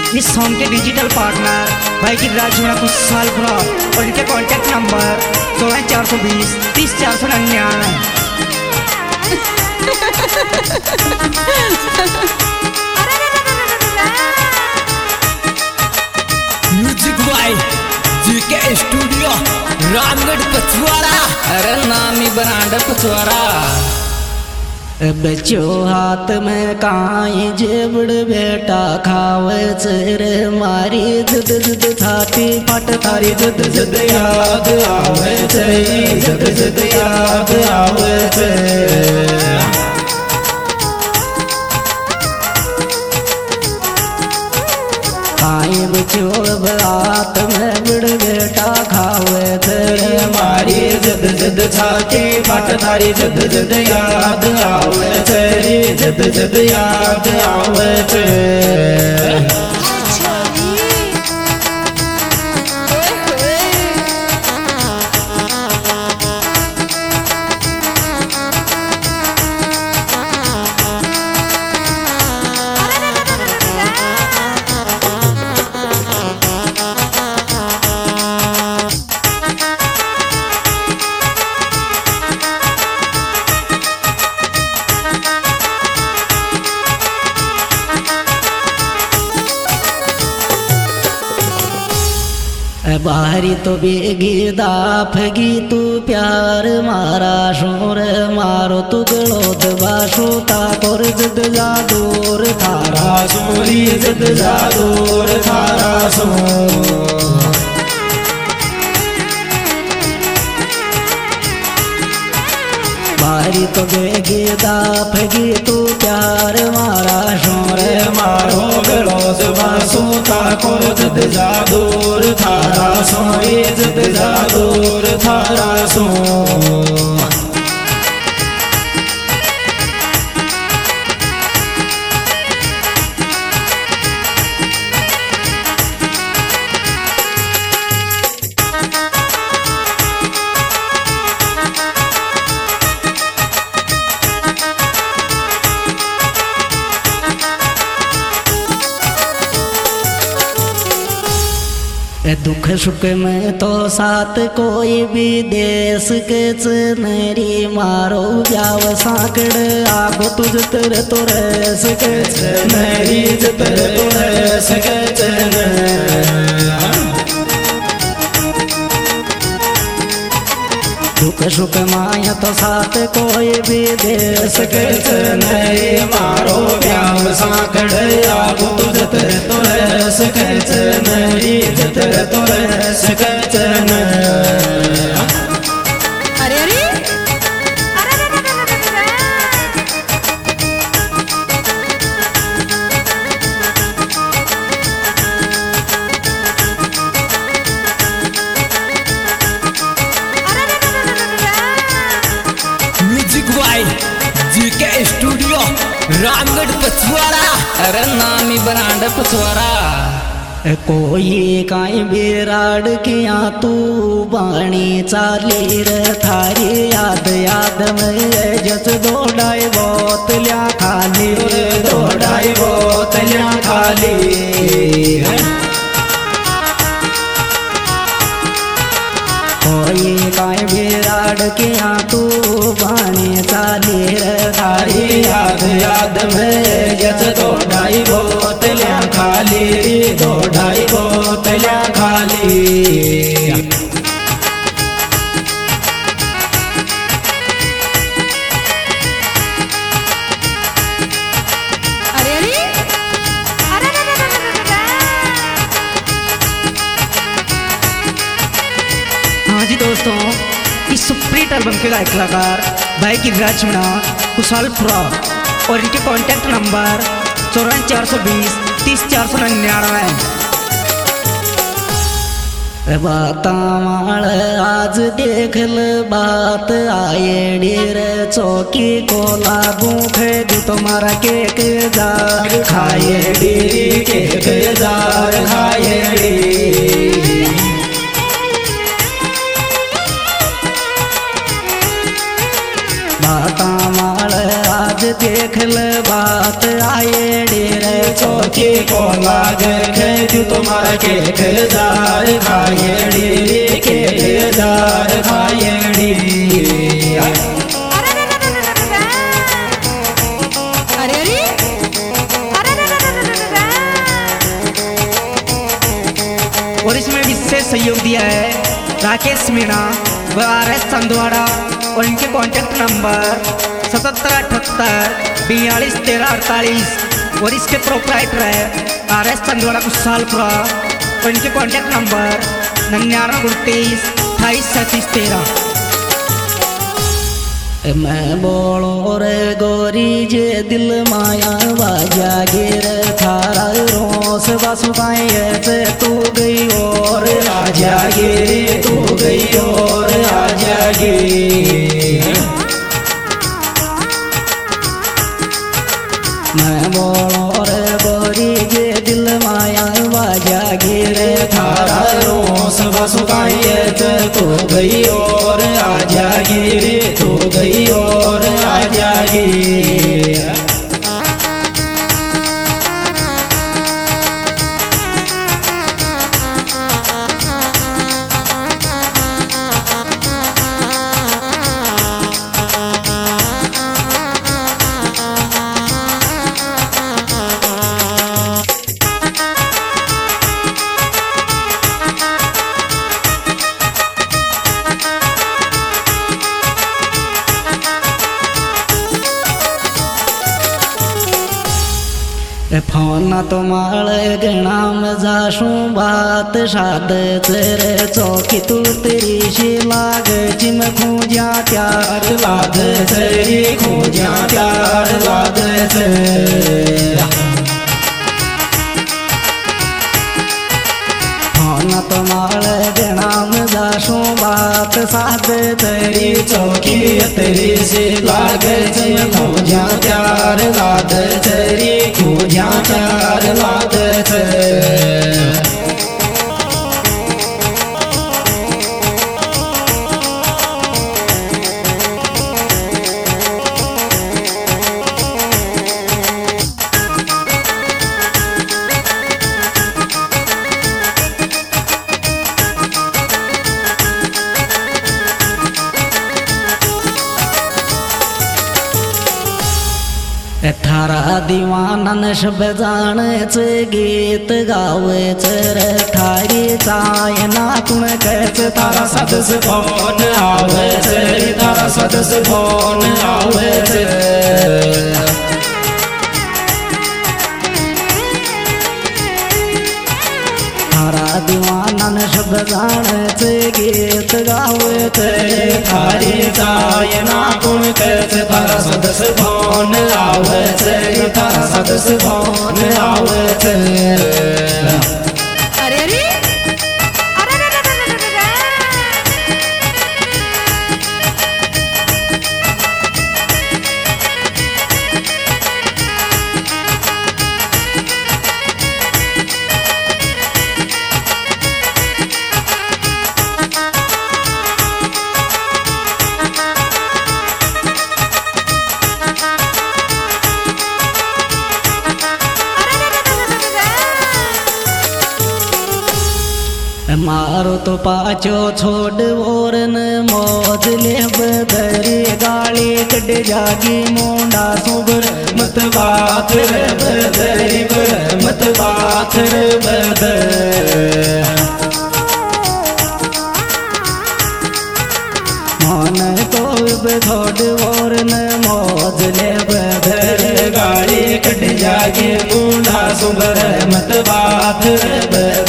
इस सॉन्ग के digital partner भाई की राजूना कुछ साल पूरा और इनके contact number 16420 30 499। Music by GK studio Ramgarh Pachwada. अरे नामी ब्रांड पचवाड़ा। बच्चो हाथ में काई जेबड़ बेटा खावे चेरे मारी जद जद थाती फट थारी जद जद याद आवे चेरी जद जद याद आवे चेरी। काई बच्चो हाथ में बड़ बेटा खावे चेरे मारी जद जद छाती फट थारी जद जद याद आवे चेरी जद जद याद आवे चेरी। बाहरी तो बेगी दाफगी तू प्यार मारा शोर मारो तू गलोद बाशो ताकोर जद जादूर थारा सोरी जद जादूर थारा सो। बाहरी तो बेगी दाफगी तू प्यार मारा शोर मारो गलोद बाशो ताकोर जद जादूर थारा सोरी जद जादूर थारा सो। दुख सुख में तो साथ कोई भी देश के चनेरी मारो जाव साकड़ आगो तुझ तेरे तो रेस के चनेरी तेरे तो रेस के चने। दुख सुख माया तो साथ कोई भी देश के चनेरी मारो जाव साकड़ आगो तुझ तेरे तो रेस के चनेरी तेरे तो रेस के चने। अरे अरे music by GK studio Ramgarh Pachwada. अरे नामी ब्रांड पचवाड़ा। कोई काई बिराड़ किया तू बाणी चाली रे थारी याद याद में जस दौड़ाई बोतलियाँ खाली दौड़ाई बोतलियाँ खाली। कोई काई बिराड़ किया तू बाणी चाली रे थारी याद याद में जस दौड़ाई बोतलियाँ खाली दौड़ाई बोतलियाँ खाली। अरे हाँ जी दोस्तों, इस सुप्रीट एल्बम के गायक कलाकार भाई की राजूना कुशालपुरा और इनके कॉन्टैक्ट नंबर 5420 30 499। बाता माल आज देख ल बात आए डेर चौकी को लागू दी तुम्हारा केक जार खाए डेरी केक जार खाए डेरी। बाता माल आज दे देख ले बात आएड़ी रे चौकी को लागे खेजू तुम्हारा के जार खाएड़ी के जार खाएड़ी। और इसमें विशेष सहयोग दिया है राकेश मीणा व RS चंदवाड़ा और इनके कॉन्टैक्ट नंबर 7778421348 और इसके प्रोपराइटर है RS चंदवाड़ा कुशालपुरा और इनके कॉन्टैक्ट नंबर 9929283713। मैं बोलो रे गोरी जे दिल माया बाजा गिर थारा रोस बसुकाई से तू गई और आजा गिरी तू गई और आजा गिरी। मैं बोलो रे गोरी जे दिल माया बाजा गिर थारा रोस बसुकाई से तू गई और आजा गिरी तू गई और आजा गिरी। फोन तुम्हारे गणा में जाशू बात शाद तेरे चौकी तू तेरी शी लाग जिम खूजा प्यार लाग तेरी खूजा प्यार लाग फोन तुम्हारे गणा में जाशू बात साध तेरी चौकी तेरी शी लाग जिम खूजा प्यार लाग तेरी खूजा प्यार लाग थारा दीवानन शब जाणेच गीत गावेच रे थारी चाय नाकुण कैच तारा सदस फोन आवेच तारा सदस फोन आवेच। थारा दीवानन शब जाणेच गीत गावेच थारी चाय नाकुण कैच तारा सदस फोन आवेच तारा सदस फोन आवेच। अरे अरे मारो तो पाचो छोड़ ओरन मौज ले बदरी गाली कट जागी मुंडा सुबर मत बात रे बदरी मत बात रे बदर। मन तो छोड़ ओरन मौज ले बदरी गाली कट जागी मुंडा सुबर मत बात रे बदर।